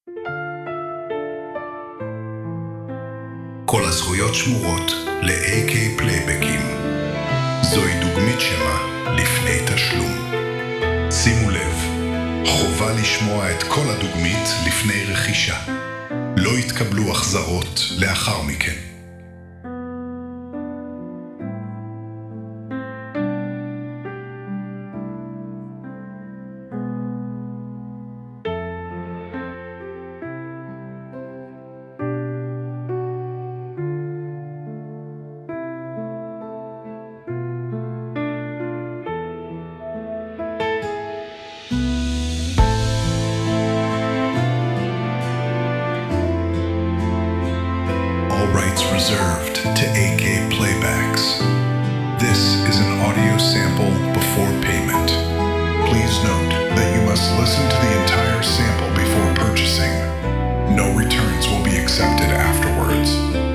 כל הזכויות שמורות ל-AK פלייבקים. זוהי דוגמית שמה לפני תשלום. שימו לב, חובה לשמוע את כל הדוגמית לפני רכישה. לא יתקבלו החזרות לאחר מכן. Rights reserved to AK playbacks. This is an audio sample before payment. Please note that you must listen to the entire sample before purchasing. No returns will be accepted afterwards.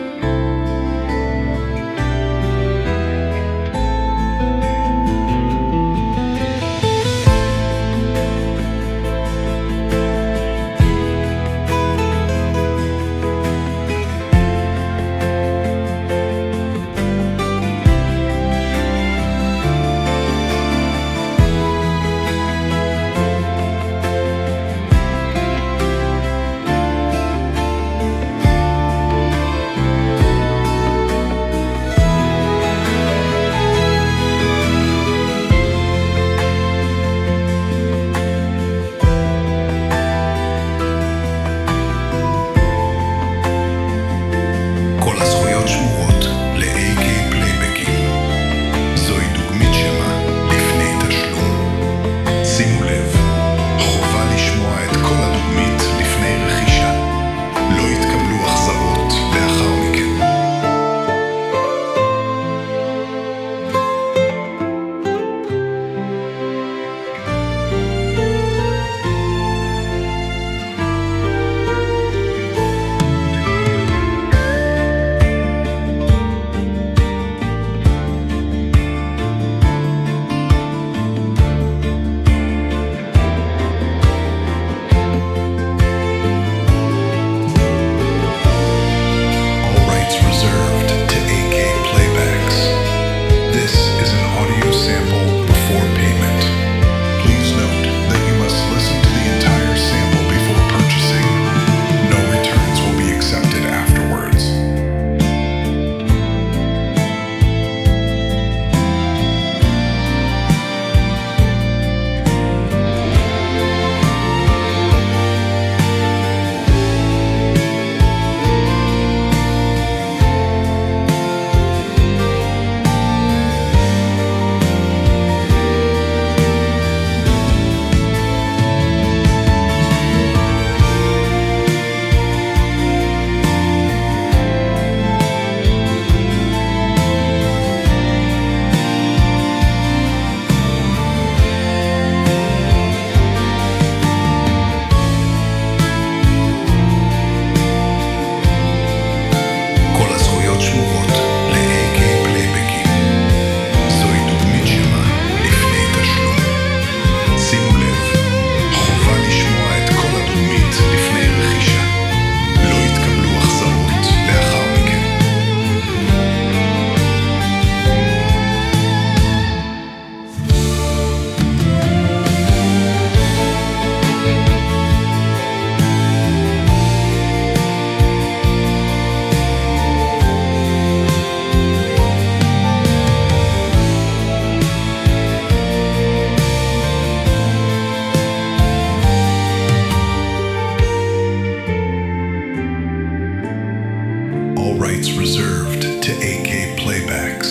Rights reserved to AK playbacks.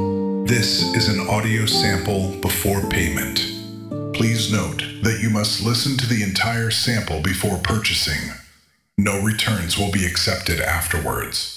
This is an audio sample before payment. Please note that you must listen to the entire sample before purchasing. No returns will be accepted afterwards.